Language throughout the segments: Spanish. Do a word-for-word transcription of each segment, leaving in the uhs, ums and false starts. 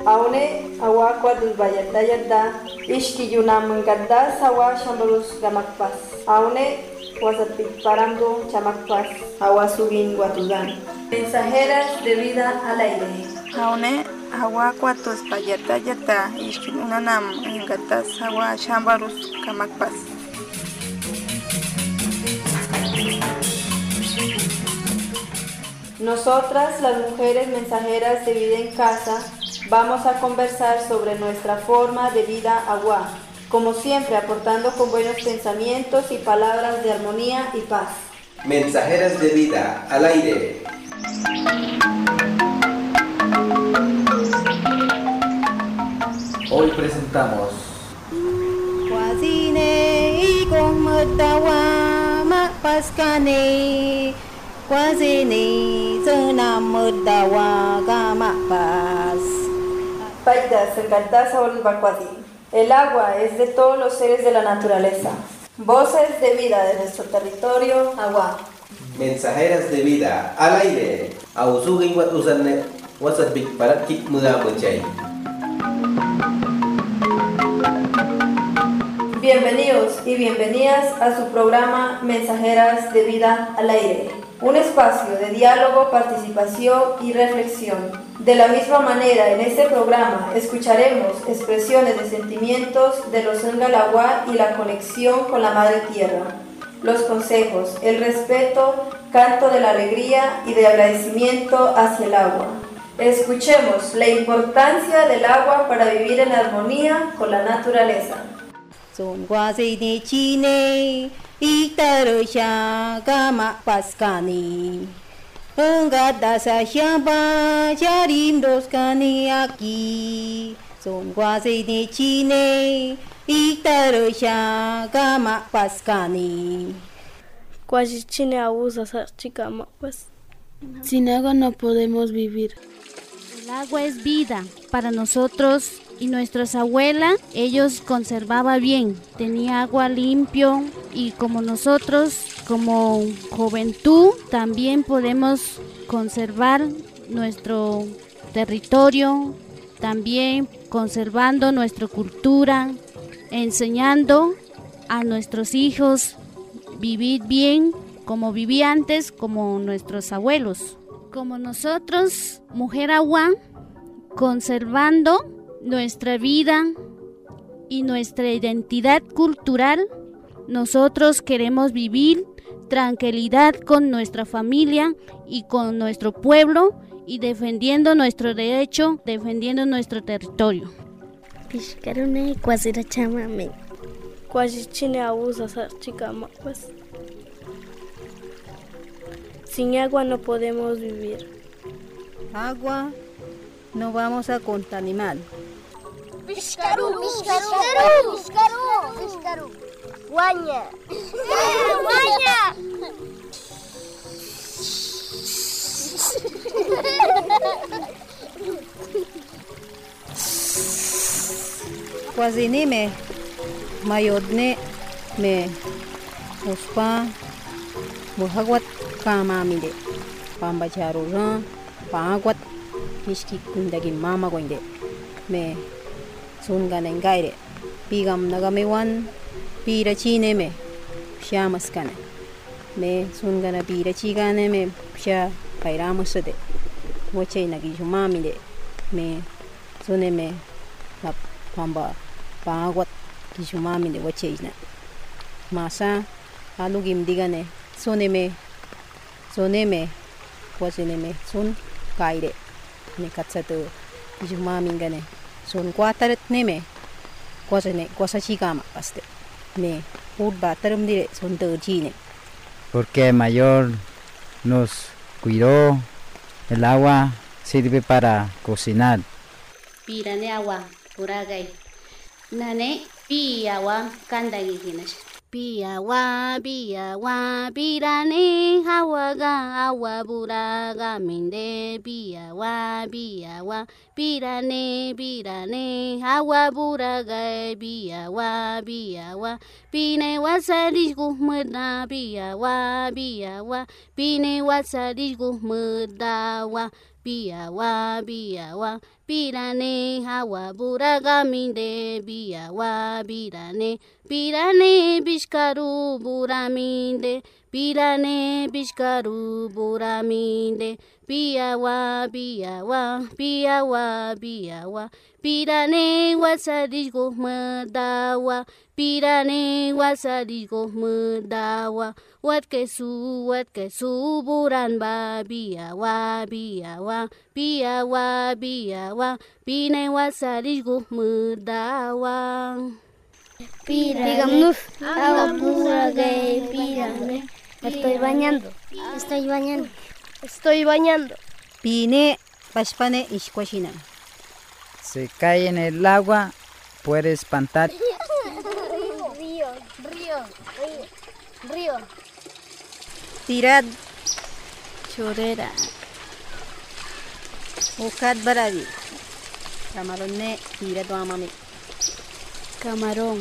Aune awa kwadus bayata yadda ishki yunam gadda sawa shambarus gamakpas. Aune wasapit paramdo chamakpas awa subin guatuzan. Mensajeras de vida al aire. Aune awa kwatus bayata yadda ishki yunam gadda sawa shambarus gamakpas. Nosotras, las mujeres mensajeras de vida en casa, vamos a conversar sobre nuestra forma de vida agua, como siempre aportando con buenos pensamientos y palabras de armonía y paz. Mensajeras de vida al aire. Hoy presentamos El agua es de todos los seres de la naturaleza. Voces de vida de nuestro territorio, agua. Mensajeras de vida al aire. Ausugin wat usanne wasabik parat kit muda munchay. Bienvenidos y bienvenidas a su programa Mensajeras de Vida al Aire, un espacio de diálogo, participación y reflexión. De la misma manera, en este programa escucharemos expresiones de sentimientos de los Ngalagua y la conexión con la Madre Tierra, los consejos, el respeto, canto de la alegría y de agradecimiento hacia el agua. Escuchemos la importancia del agua para vivir en armonía con la naturaleza. Son guase de chine y tarosha gama pascani. Engada sa shamba charim dos cani aquí. Son guase de chine y tarosha gama pascani. Quasi chine abusa sa chica pues. Sin agua no podemos vivir. El agua es vida para nosotros. Y nuestras abuelas, ellos conservaban bien, tenía agua limpio y como nosotros, como juventud, también podemos conservar nuestro territorio, también conservando nuestra cultura, enseñando a nuestros hijos vivir bien como vivía antes, como nuestros abuelos. Como nosotros, Mujer Agua, conservando nuestra vida y nuestra identidad cultural, nosotros queremos vivir tranquilidad con nuestra familia y con nuestro pueblo y defendiendo nuestro derecho, defendiendo nuestro territorio. Piscarune cuasira chamame. Cuasi chine abusa sa chica pues. Sin agua no podemos vivir. Agua no vamos a contaminar. Piscaru, piscaru, piscaru, piscaru. Guanya. Guanya. Quasi me mayodne me uspa muhagwat kamamide pambacharo ran pagwat hiski kundagi mama goinde me sungan engaire pigam nagamewan pira chine me shamaskane me sungana pira chigane me sha pairamusde moche nagi jumami de me sune me la pamba pagwat kijumami de wache ina masa alugim digane sune me sune me wasine me sun kaire me katsato kijumami ngane son cuataret neme cosa ne cosa chicama paste me urba term dire son terchine porque mayor nos cuidó. El agua sirve para cocinar. Pirane agua puragai nane pi agua kandagi hinash pi agua pi agua pirane agua ga agua buraga minde pi agua pi agua pirane pirane agua buraga pi agua pi agua pine wasadish gumda pi agua pi agua pine wasadish gumda wa biyawa biyawa birane hawa buragaminde biyawa birane birane bishkaru buraminde birane bishkaru buraminde biyawa biyawa biyawa biyawa birane wasadigo madawa birane wasadigo madawa wat kesu wat kesu buran ba biyawa biyawa biyawa biyawa bine wasadigo madawa Díganos, agua pura que pírame. Estoy bañando. Estoy bañando. Estoy bañando. Pine pashpane ishkwashina. Se cae en el agua, puede espantar. Río, río, río, río. Tirad Chorera. ukat baradi. Camarone tirad amami. Camarón.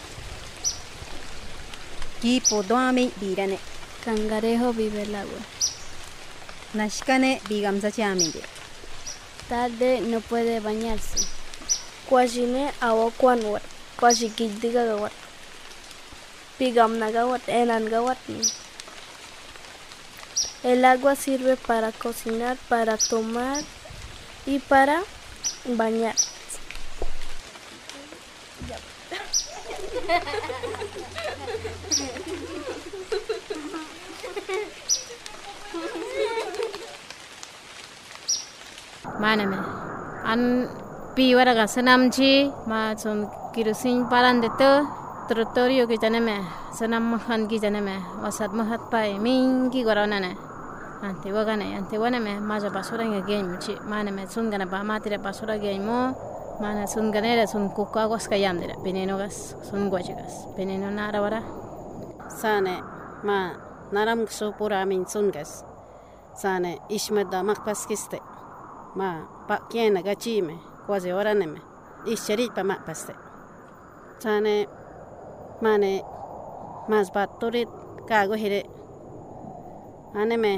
Kipo doami birane. Cangarejo vive el agua. Nashkane bigamsa chaminde. Tarde no puede bañarse. Kwashine awa kwanwat. Kwashikiddiga gawat. Pigamna gawat. Enan gawat. El agua sirve para cocinar, para tomar y para bañar. Maname an piwara ga sanam chi ma chon kirosin paran de to trotorio ki janeme sanam mahan ki janeme wasat mahat pai min ki gorona ne ante wagane ante waname ma ja basura nge game chi maname sun gana ba matire basura game mo mana sun ganera sun kukka gos kayam dira beneno gas sun gojigas beneno nara wara sane ma naram so pura min sun gas sane ishmeda makpas kiste ma pa kiena gachime quasi oraneme isheri pa ma paste sane mane mas baturit kago hire aneme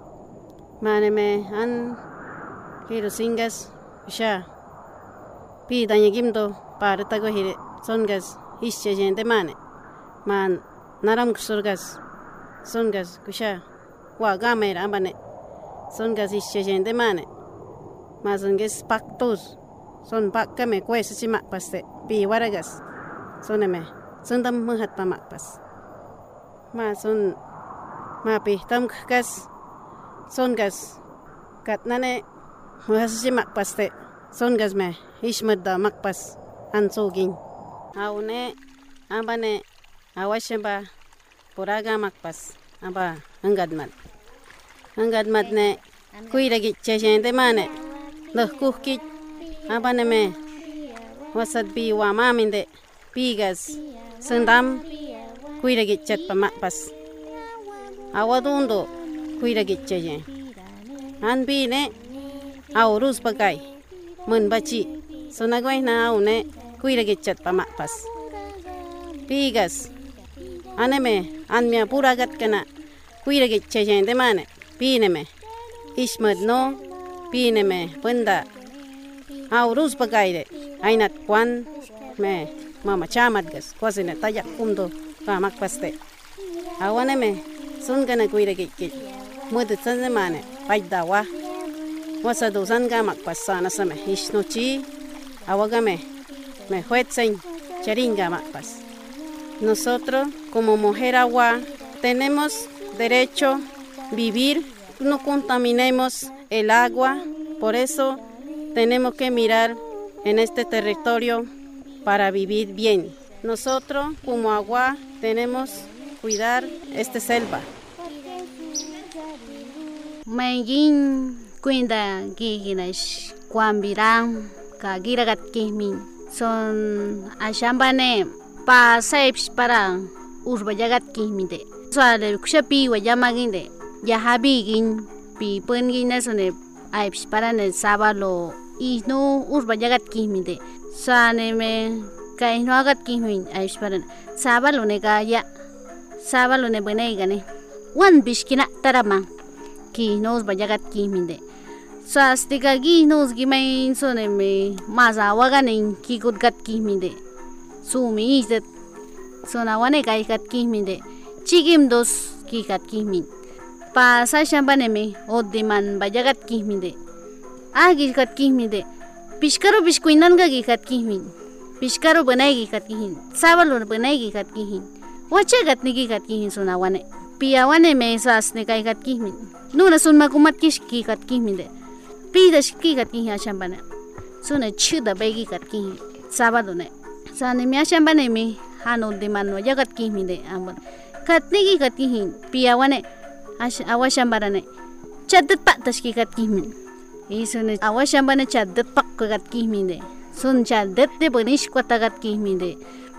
maneme an hiro singas sha pi dañe gimdo para tago hire songas ische gente mane man naram surgas songas kusha wa gamera ambane songas ische gente mane mazunges pactos son pakkame kuesa simak paste pi waragas soneme sundam muhat pamak pas ma son ma pi tam gas songas katnane muhas simak paste songas me ishmada makpas ansogin aune ambane awashamba puraga makpas aba angadmat angadmat ne kuiragi chejende mane loh kuhkit abane me wasat bi wa maminde pigas sendam kuiragi chat pamakpas awadundo kuiragi cheje an bi ne aurus pakai mun bachi sonagoi na aune kuiragi chat pamakpas pigas aneme anmia puragat kana kuiragi cheje de mane pineme ishmad no pineme punda aurus pagaire ainat kwan me mama chamat gas kwasine tayak kumdo pamak paste awane me sungana kuire kik mud tsanne mane paidawa wasa dosan gamak pasana same hishnochi awagame me huetsen charinga makpas. Nosotros como mujer agua tenemos derecho a vivir, no contaminemos el agua, por eso tenemos que mirar en este territorio para vivir bien. Nosotros como agua tenemos que cuidar esta selva. Mayin cuida giginas kwambiram kagiragat kimin son ashambane pa saibs para urbayagat kimide sale kushapi wayamaginde yahabigin pi pengine sone aibs para ne sabalo ino urbayagat kimide sane me kaino agat kimin aibs para sabalo ne gaya sabalo ne benegane wan bishkina tarama ki nos bayagat kiminde swastika gi nus gi main soneme masa waganin kikut gat kimide sumi izet sona wane kai gat kimide chigim dos ki gat kimin pa sa shambaneme oddiman bajagat kimide agi gat kimide pishkaro bishkuinan ga gi gat kimin pishkaro banai gi gat kihin sabalur banai gi gat kihin wache gat ni gi gat kihin sona wane pia wane me swasne kai gat kimin nuna sun makumat kish ki gat kimide pida ki gat kihin shambana sona chuda begi gat kihin sabalune sane me shambane me hano diman wa jagat kimide amon katni gi gat kihin pia wane awashambarane chadat pak tas ki gat kimin isune awashambane chadat pak gat kimide sun chadat de bonish kota gat kimide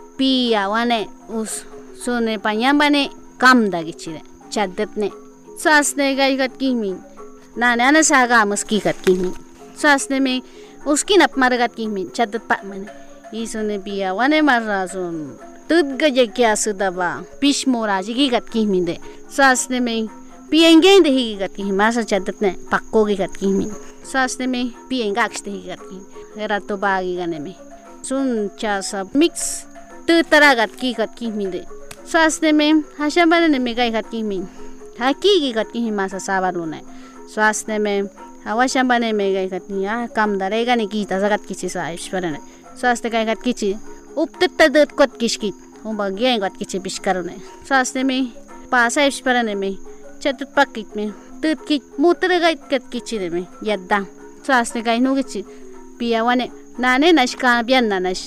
pia wane us sune panyambane kam dagichire chadat ne sasne gai gat kimin nane ana saga muski gat kimin sasne me uski nap mar gat kimin chadat pak mane isune pia wane marrazun tud gaje kya sudaba pishmora ji gat kiminde sasne me piengeng de hi gat kimin masa chadat ne pakko gi gat kimin sasne me piengaks de hi gat kimin erato bagi gane me sun chasa mix tu taragat ki gat kiminde sasne me hashambane ne me gai gat kimin haki gi gat kimin masa sabalune sasne me awashambane me gai gat ya kam dare gane ki tazagat kichi sa ishparane sasne gai gat kichi uptetta dot kot kishkit umba gen gat kichi bishkarune sasne me pasa ishparane me chatut pakit me tut ki mutra gai gat kichi me yadda sasne gai no kichi pia wane nane nashka bian nanash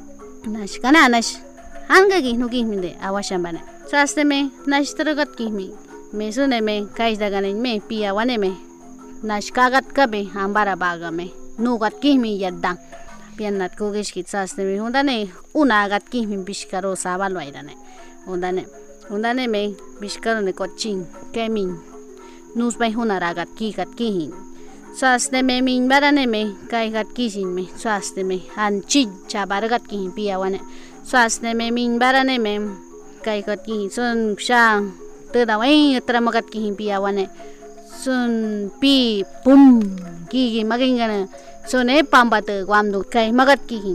nashka nanash hanga gi no gi minde awashambane sasne me nashtra gat ki me me sune me kai dagane me pia wane me nashka gat kabe ambara baga me no gat ki me yadda pian nat ko gish kit sasne me hundane una gat ki me bishkaro sabal waidane hundane hundane me bishkaro ne coaching kemin nus bai hunara gat ki gat ki hin sasne me min barane me kai gat kishin me sasne me han chi chabar gat ki pia wane sasne me min barane me kai gat ki sun sha te da wai trama gat ki pia wane sun pi pum ki gi magingana sun e pamba te gwam du kai magat ki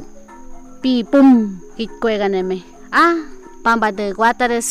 pi pum ki kwe gane me a pamba te gwatares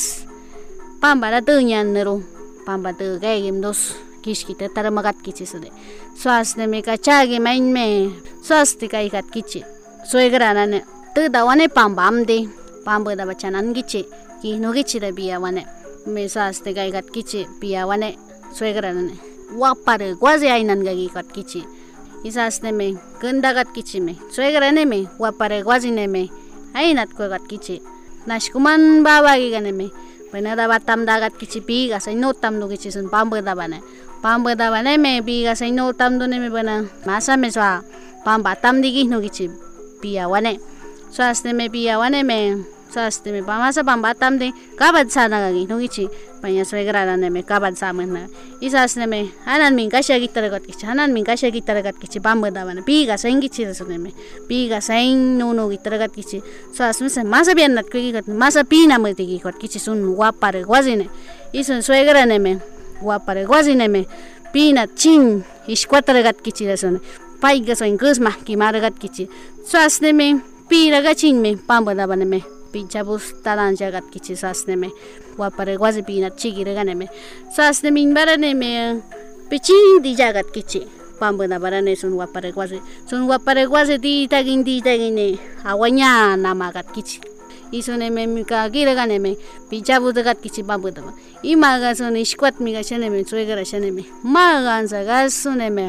pamba ra te nyan nero pamba te gai gim dos kishkite taramagat kichi sude swasne me kachagi main me swasti kai gat kichi soegrana ne tu dawane pambam de pambo da bachanan gichi ki no gichi da biya wane me swaste kai gat kichi biya wane soegrana ne wapare gwaze ainan ga gi gat kichi isasne me ganda gat kichi me soegrane me wapare gwazi ne me ainat ko gat kichi nashkuman baba gi gane me Penada batam dagat kici piga sai no tam no kici sun pambo da bane pambo da bane me piga sai no tam do ne me bana masa me swa pam batam digi no kici pia wane swaste me pia wane me swaste me pamasa pam batam de kabat sana gi no kici panya soegrana ne me kabat samena isasne me hanan min kasha gitaragat kici hanan min kasha gitaragat kici pambo da bane piga sai kici sune me piga sai no no gitaragat kici swas me masa bian nat ki gat masa pina me digi gat kici sun wapare gwazine isun soegrana me wapare gwazine me pina chin ishkwataragat kici sune paiga so ingus ma ki maragat kici swasne me pira ga chin me pambo da bane me pincha bus talan jagat kici swasne me wapare gwazi pina chigire gane me swasne min barane me pichi di jagat kici pambo da barane sun wapare gwazi sun wapare gwazi di tagin di tagine awanya namagat kici isune me mika gira gane me pincha bus gat kici pambo da imaga sun ishkwat mi ga shene me soegara shene me magan saga sune me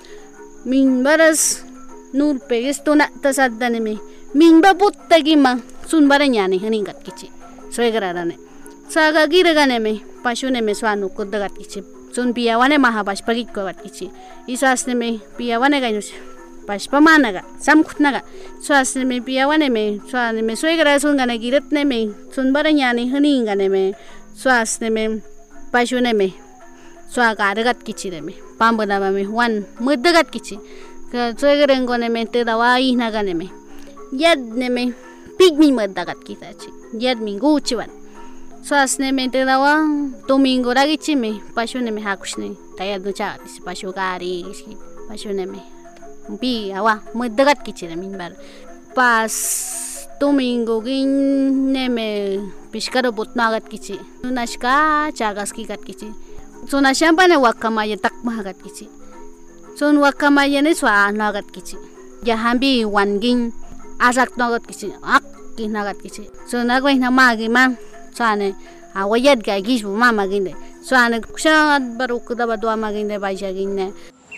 min baras nur peges tuna tasadane me min babut tagima sun baranyane haningat kici soegrana ne saga giragane me pashune me swanu kudagat kici sun piawane mahabash pagit ko gat kici isasne me piawane gainus bash pamanaga samkhutnaga swasne me piawane me swane me soegra sun gane giratne me sun baranyane haningane me swasne me pashune me swaga gat kici me pambana me wan mudagat kici ka soegrengone me te dawai nagane me yad ne me pigmi mudagat kitachi yad mingu chiwan swasne me te dawa domingo ragichi me pashune me hakushne tayad no chatis pashu gari Bashuneme. Pi awa muy degat kichire min bar. Pas domingo gin neme pishkaro botnagat kichi. Nunashka chagas kigat kichi. Sona shampane wakamaya takmagat kichi. Son wakamaya ne swa nagat kichi. Jahambi wangin asak nagat kichi. Ak kinagat kichi. So nagway na magi man. Sane awayad ga gisbu mama ginde. Sane kushat baruk dabadwa maginde baishagine.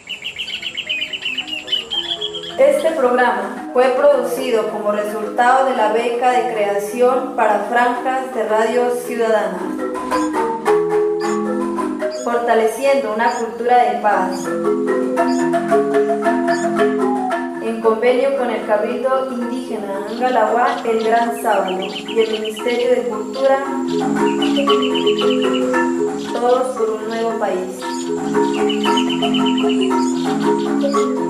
Este programa fue producido como resultado de la beca de creación para franjas de Radio Ciudadana, fortaleciendo una cultura de paz, en convenio con el Cabildo Indígena Angalagua, el Gran Sábado y el Ministerio de Cultura, todos por un nuevo país.